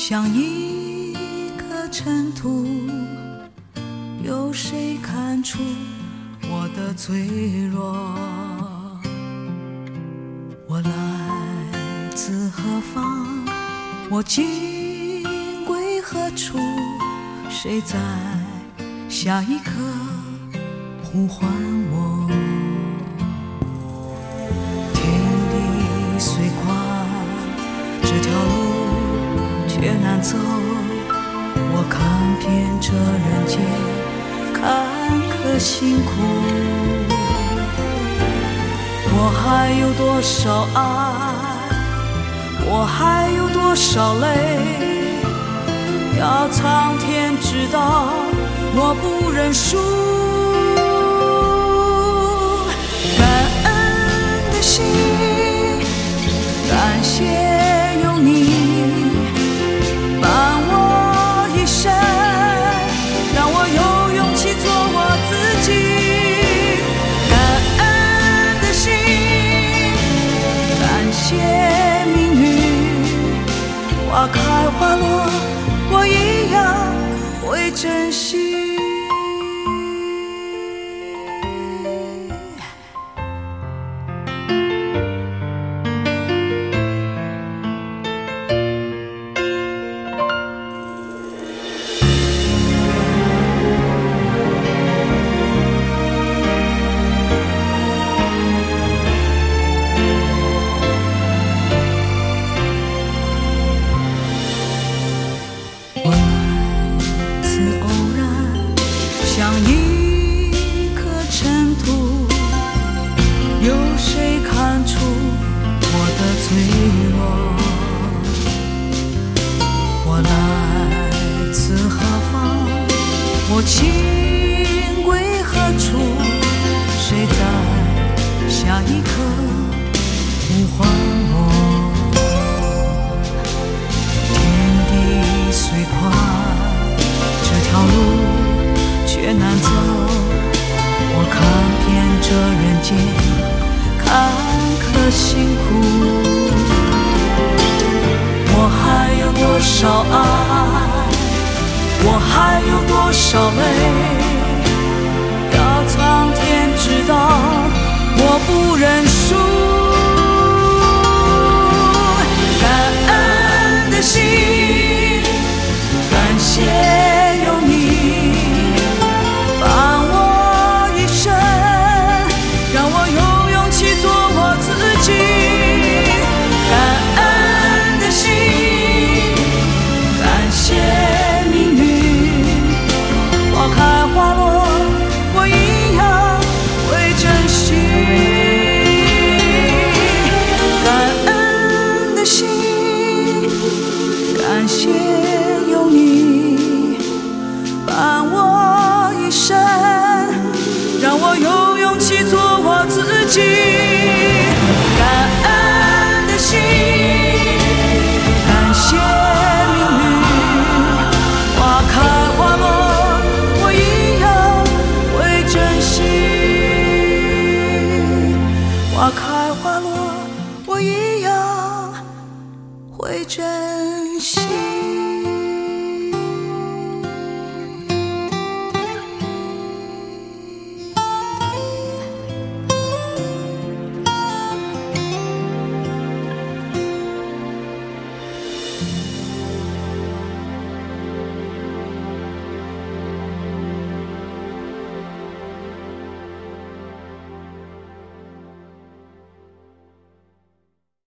像一颗尘土，有谁看出我的脆弱？我来自何方？我今归何处？谁在下一刻呼唤我？天地虽宽，这条路却难走。我看遍这人间坎坷辛苦，我还有多少爱？我还有多少泪？要苍天知道，我不认输。感恩的心，感谢有你伴我一生，让我有勇气做我自己。感恩的心，感谢命运，花开花落，我一样会珍惜。像一颗尘土，有谁看出我的脆弱？我来自何方？我情归何处？谁在下一刻呼唤我？天地虽宽，这条路却难走，我看遍这人间坎坷辛苦，我还有多少爱？我还有多少泪？要苍天知道，